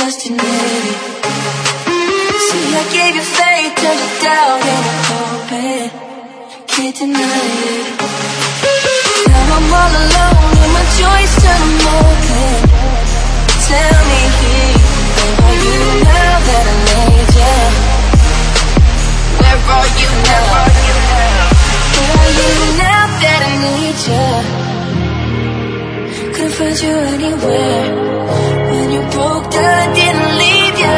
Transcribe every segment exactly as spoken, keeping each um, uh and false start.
just admit it. See, I gave you faith, turned you down in a pulpit. Can't deny it. Now I'm all alone and my joys turn open. Tell me, where are you now that I need you? Where are you now? Where are you now that I need you? Couldn't find you anywhere. When you broke down, I didn't leave you.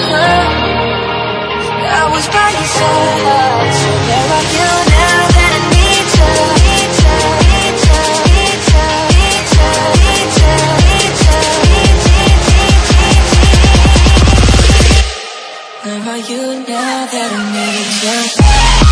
I was by your side. So where are you now that I need you? Need you, need you, need you, need you, need you, need you, need you, need you. Where are you now that I need you?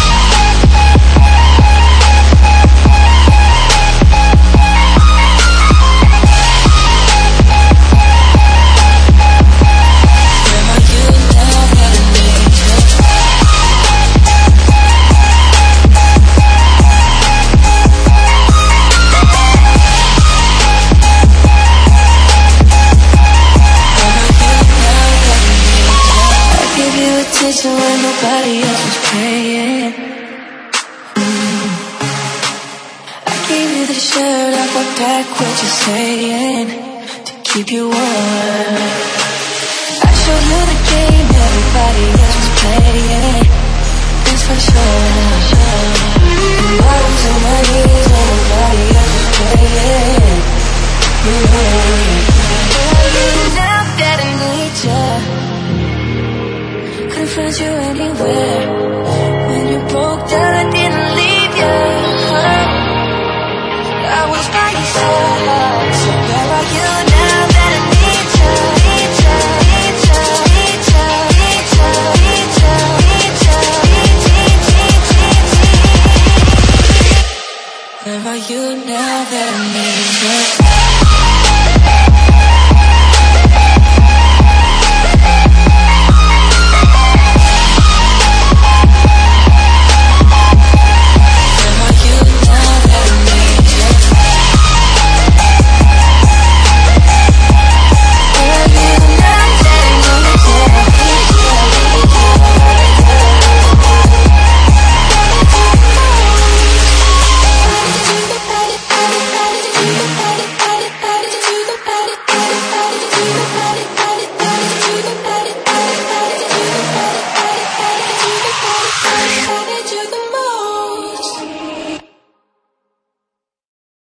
So when nobody else was praying, mm. I gave you the shirt, I brought back what you're saying to keep you warm. I showed you the game everybody else was playing, that's for sure. And I was on my knees when nobody else was praying. Mm-hmm.